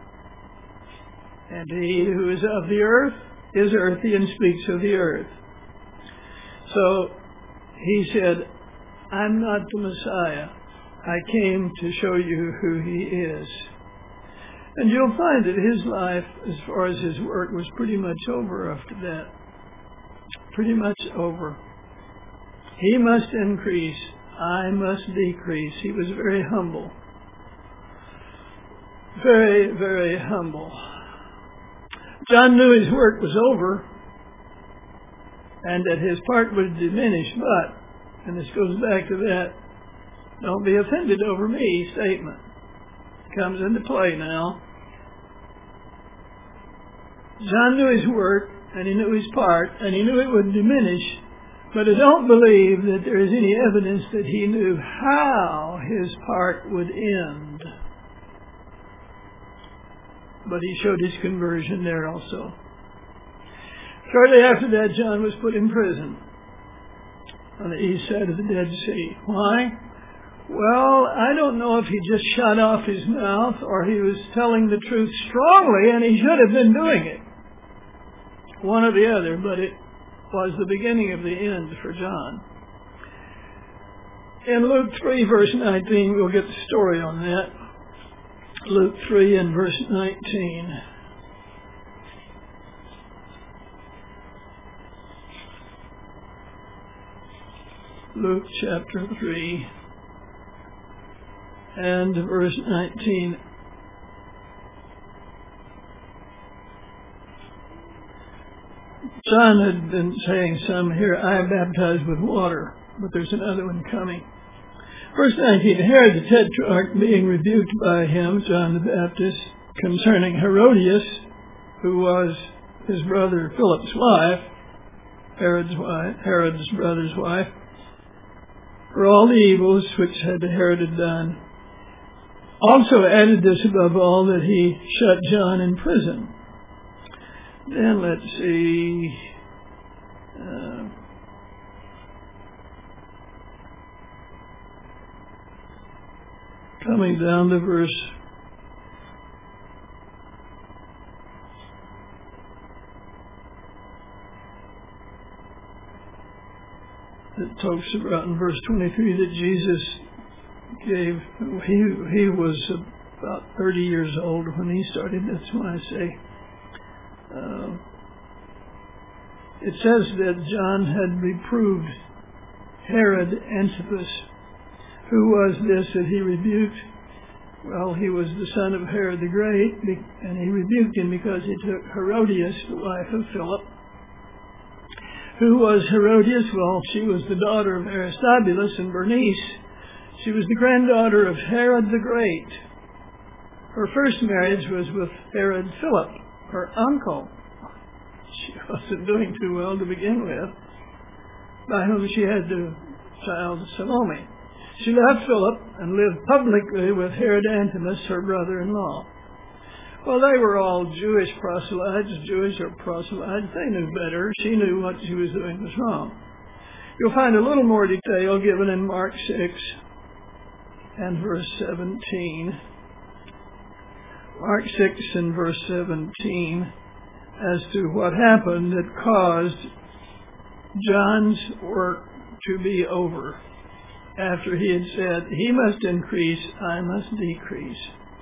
Speaker 1: And he who is of the earth is earthy and speaks of the earth." So he said, "I'm not the Messiah. I came to show you who he is." And you'll find that his life, as far as his work, was pretty much over after that. Pretty much over. He must increase, I must decrease. He was very humble. Very, very humble. John knew his work was over and that his part would diminish, but, and this goes back to that, "Don't be offended over me" statement. Comes into play now. John knew his work, and he knew his part, and he knew it would diminish, but I don't believe that there is any evidence that he knew how his part would end. But he showed his conversion there also. Shortly after that, John was put in prison on the east side of the Dead Sea. Why? Well, I don't know if he just shut off his mouth or he was telling the truth strongly, and he should have been doing it. One or the other, but it was the beginning of the end for John. In Luke three, verse nineteen, we'll get the story on that. Luke three and verse nineteen. Luke chapter three and verse nineteen. John had been saying some here, "I am baptized with water," but there's another one coming. Verse nineteen, Herod the Tetrarch, being rebuked by him, John the Baptist, concerning Herodias, who was his brother Philip's wife, Herod's wife, Herod's brother's wife, for all the evils which had Herod had done, also added this above all, that he shut John in prison. Then let's see. Uh, coming down to verse that talks about in verse twenty-three that Jesus gave. He he was about thirty years old when he started. That's why I say. Uh, it says that John had reproved Herod Antipas. Who was this that he rebuked? Well, he was the son of Herod the Great, and he rebuked him because he took Herodias, the wife of Philip. Who was Herodias? Well, she was the daughter of Aristobulus and Bernice. She was the granddaughter of Herod the Great. Her first marriage was with Herod Philip, her uncle. She wasn't doing too well to begin with, by whom she had the child Salome. She left Philip and lived publicly with Herod Antipas, her brother-in-law. Well, they were all Jewish proselytes, Jewish or proselytes. They knew better. She knew what she was doing was wrong. You'll find a little more detail given in Mark six and verse seventeen. Mark six and verse seventeen, as to what happened that caused John's work to be over. After he had said, he must increase, I must decrease.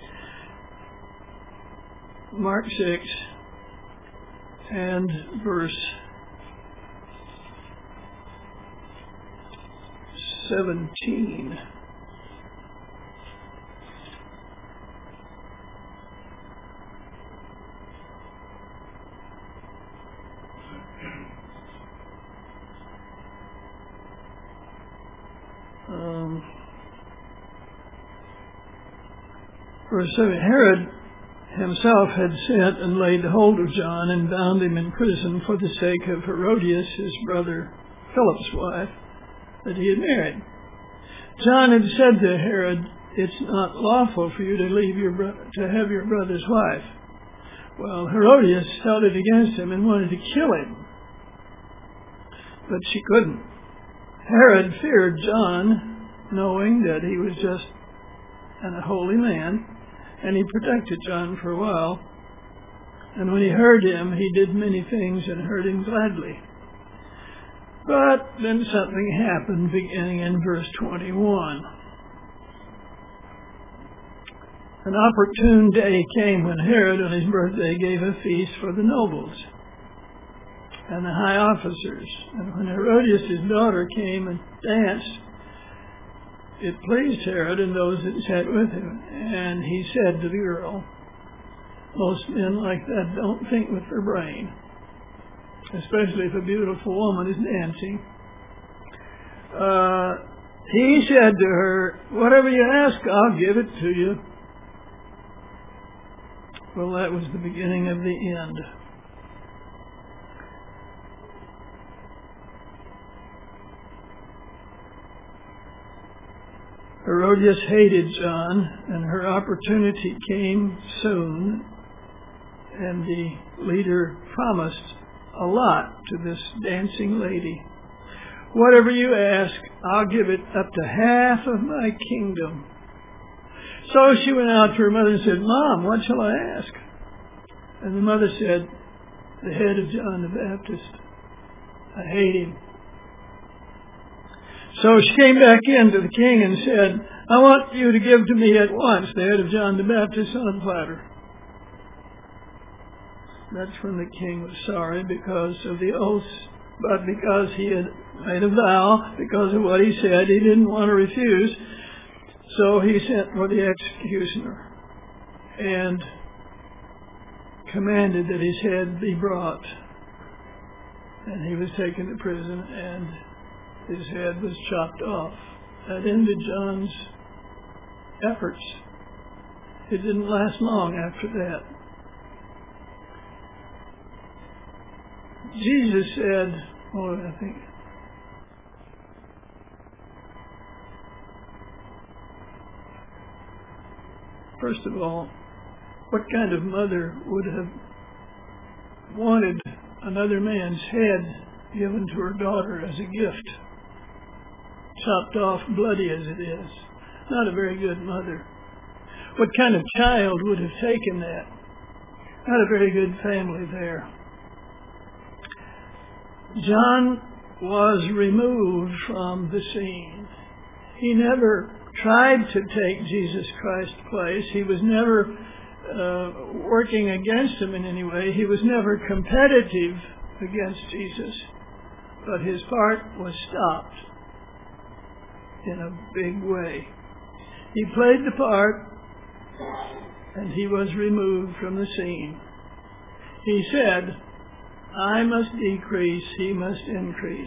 Speaker 1: Mark six and verse seventeen. Um, verse seven, Herod himself had sent and laid hold of John and bound him in prison for the sake of Herodias, his brother Philip's wife, that he had married. John had said to Herod, it's not lawful for you to leave your bro- to have your brother's wife. Well, Herodias held it against him and wanted to kill him, but she couldn't. Herod feared John, knowing that he was just a holy man, and he protected John for a while. And when he heard him, he did many things and heard him gladly. But then something happened beginning in verse twenty-one. An opportune day came when Herod on his birthday gave a feast for the nobles and the high officers. And when Herodias' daughter came and danced, it pleased Herod and those that sat with him. And he said to the girl, most men like that don't think with their brain, especially if a beautiful woman is dancing. Uh, he said to her, whatever you ask, I'll give it to you. Well, that was the beginning of the end. Herodias hated John, and her opportunity came soon, and the leader promised a lot to this dancing lady. Whatever you ask, I'll give it up to half of my kingdom. So she went out to her mother and said, Mom, what shall I ask? And the mother said, the head of John the Baptist. I hate him. So she came back in to the king and said, I want you to give to me at once the head of John the Baptist on a platter. That's when the king was sorry because of the oaths, but because he had made a vow, because of what he said, he didn't want to refuse. So he sent for the executioner and commanded that his head be brought. And he was taken to prison and his head was chopped off. That ended John's efforts. It didn't last long after that. Jesus said, oh, I think, first of all, what kind of mother would have wanted another man's head given to her daughter as a gift, chopped off bloody as it is? Not a very good mother. What kind of child would have taken that? Not a very good family there. John was removed from the scene. He never tried to take Jesus Christ's place. He was never uh, working against him in any way. He was never competitive against Jesus. But his part was stopped in a big way. He played the part, and he was removed from the scene. He said, I must decrease, he must increase.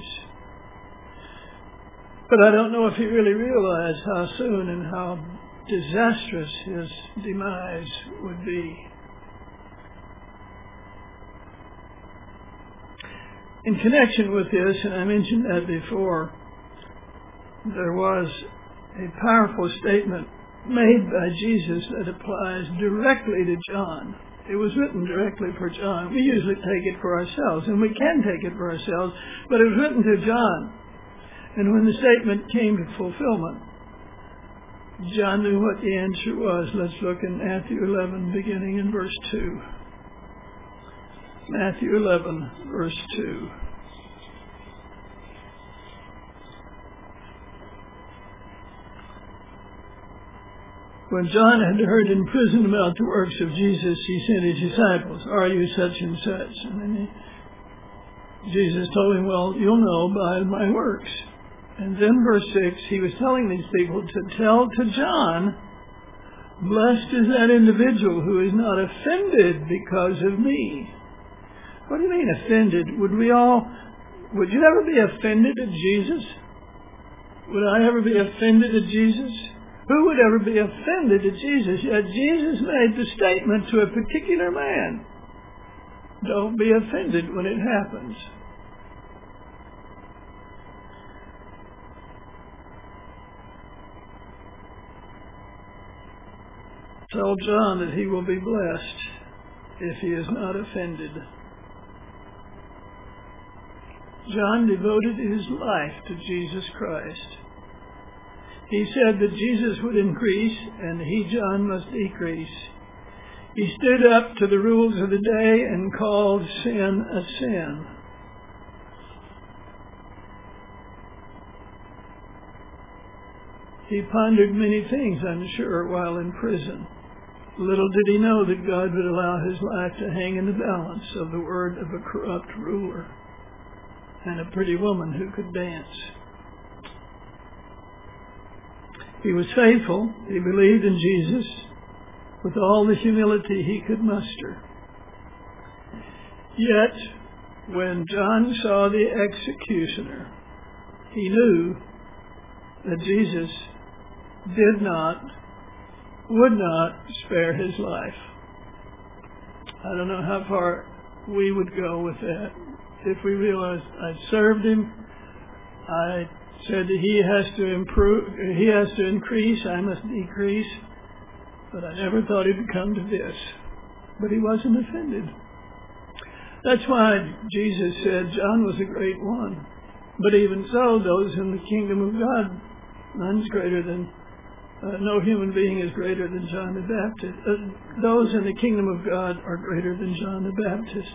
Speaker 1: But I don't know if he really realized how soon and how disastrous his demise would be. In connection with this, and I mentioned that before, there was a powerful statement made by Jesus that applies directly to John. It was written directly for John. We usually take it for ourselves, and we can take it for ourselves, but it was written to John. And when the statement came to fulfillment, John knew what the answer was. Let's look in Matthew eleven, beginning in verse two. Matthew eleven, verse two. When John had heard in prison about the works of Jesus, he sent his disciples, are you such and such? And then he, Jesus told him, well, you'll know by my works. And then verse six, he was telling these people to tell to John, blessed is that individual who is not offended because of me. What do you mean offended? Would we all, would you ever be offended at Jesus? Would I ever be offended at Jesus? Who would ever be offended at Jesus? Yet Jesus made the statement to a particular man. Don't be offended when it happens. Tell John that he will be blessed if he is not offended. John devoted his life to Jesus Christ. He said that Jesus would increase and he, John, must decrease. He stood up to the rules of the day and called sin a sin. He pondered many things, I'm sure, while in prison. Little did he know that God would allow his life to hang in the balance of the word of a corrupt ruler and a pretty woman who could dance. He was faithful. He believed in Jesus with all the humility he could muster. Yet, when John saw the executioner, he knew that Jesus did not, would not spare his life. I don't know how far we would go with that. If we realized I served him, I said that he has to improve, he has to increase, I must decrease, but I never thought it would come to this. But he wasn't offended. That's why Jesus said John was a great one. But even so, those in the kingdom of God, none's greater than, uh, no human being is greater than John the Baptist. Uh, those in the kingdom of God are greater than John the Baptist.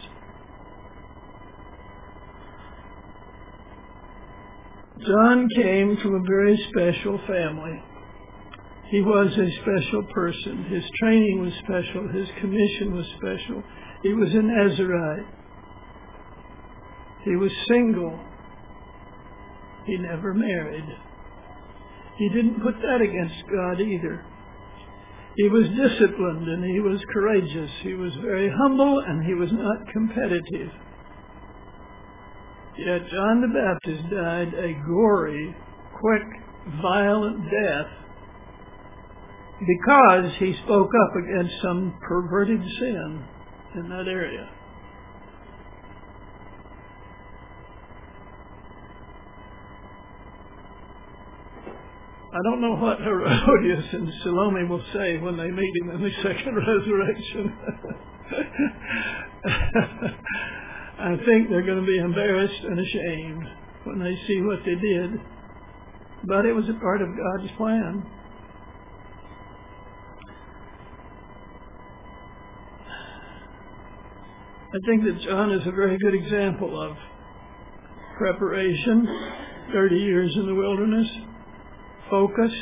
Speaker 1: John came from a very special family. He was a special person. His training was special. His commission was special. He was a Nazarite. He was single. He never married. He didn't put that against God either. He was disciplined and he was courageous. He was very humble and he was not competitive. Yet John the Baptist died a gory, quick, violent death because he spoke up against some perverted sin in that area. I don't know what Herodias and Salome will say when they meet him in the second resurrection. I think they're going to be embarrassed and ashamed when they see what they did. But it was a part of God's plan. I think that John is a very good example of preparation, thirty years in the wilderness, focus.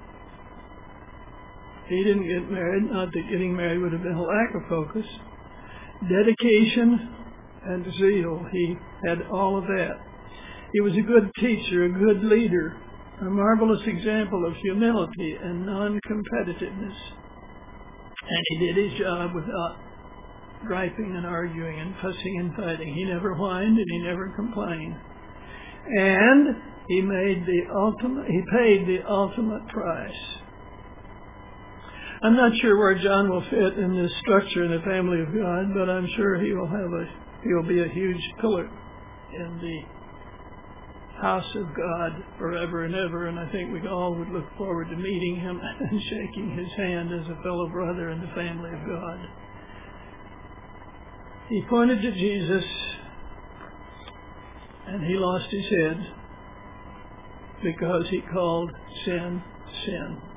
Speaker 1: He didn't get married, not that getting married would have been a lack of focus. Dedication and zeal, he had all of that. He was a good teacher, a good leader, a marvelous example of humility and non-competitiveness. And he did his job without griping and arguing and fussing and fighting. He never whined and he never complained. And he made the ultimate, he paid the ultimate price. I'm not sure where John will fit in this structure in the family of God, but I'm sure he will have a, he'll be a huge pillar in the house of God forever and ever. And I think we all would look forward to meeting him and shaking his hand as a fellow brother in the family of God. He pointed to Jesus, and he lost his head because he called sin, sin.